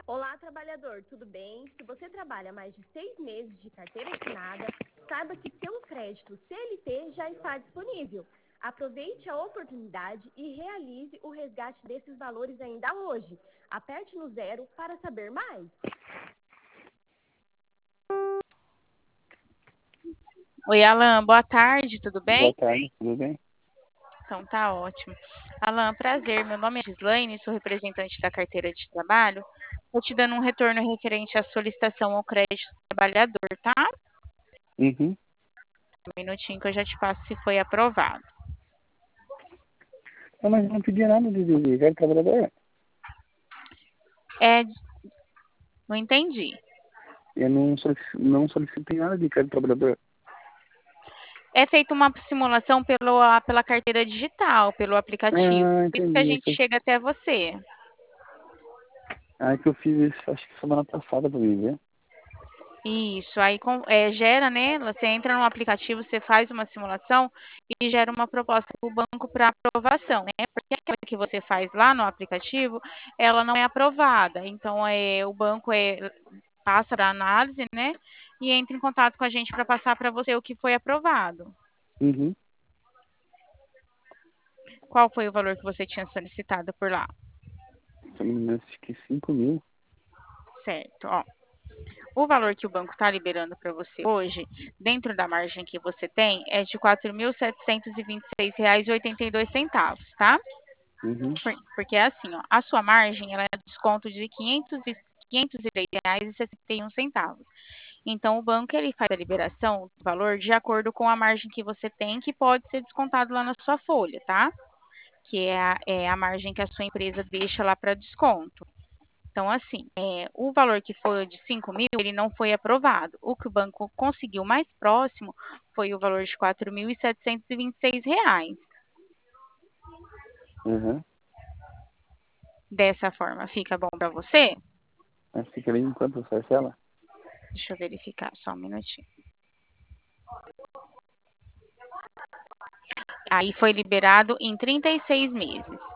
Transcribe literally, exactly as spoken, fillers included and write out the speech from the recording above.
Olá, trabalhador, tudo bem? Se você trabalha mais de seis meses de carteira assinada, saiba que seu crédito C L T já está disponível. Aproveite a oportunidade e realize o resgate desses valores ainda hoje. Aperte no zero para saber mais. Oi, Alan, boa tarde, tudo bem? Boa tarde, tudo bem? Então tá ótimo. Alan, prazer, meu nome é Gislaine, sou representante da carteira de trabalho. Estou te dando um retorno referente à solicitação ao crédito do trabalhador, tá? Uhum. Um minutinho que eu já te passo se foi aprovado. Não, mas eu não pedi nada de, de, de velho trabalhador. É, não entendi. Eu não, solici não solicitei nada de velho trabalhador. É feita uma simulação pelo, pela carteira digital, pelo aplicativo. Ah, Por isso que a entendi. gente Foi... chega até você. Ah, é que eu fiz isso, acho que semana passada pra mim ver. Isso, aí com- é, gera, né? Você entra no aplicativo, você faz uma simulação e gera uma proposta para o banco para aprovação, né? Porque aquela que você faz lá no aplicativo, ela não é aprovada. Então, é, o banco é, passa para análise, né? E entra em contato com a gente para passar para você o que foi aprovado. Uhum. Qual foi o valor que você tinha solicitado por lá? Se eu não me engano, acho que cinco mil. Certo, ó. O valor que o banco está liberando para você hoje, dentro da margem que você tem, é de quatro mil setecentos e vinte e seis reais e oitenta e dois centavos, tá? Uhum. Por- Porque é assim, ó, a sua margem ela é desconto de quinhentos e quinhentos e três reais e sessenta e um centavos. Então o banco ele faz a liberação do valor de acordo com a margem que você tem, que pode ser descontado lá na sua folha, tá? Que é a, é a margem que a sua empresa deixa lá para desconto. Então, assim, é, o valor que foi de cinco mil, ele não foi aprovado. O que o banco conseguiu mais próximo foi o valor de quatro mil setecentos e vinte e seis reais. Uhum. Dessa forma, fica bom para você? Mas fica bem enquanto parcela? Deixa eu verificar só um minutinho. Aí foi liberado em trinta e seis meses.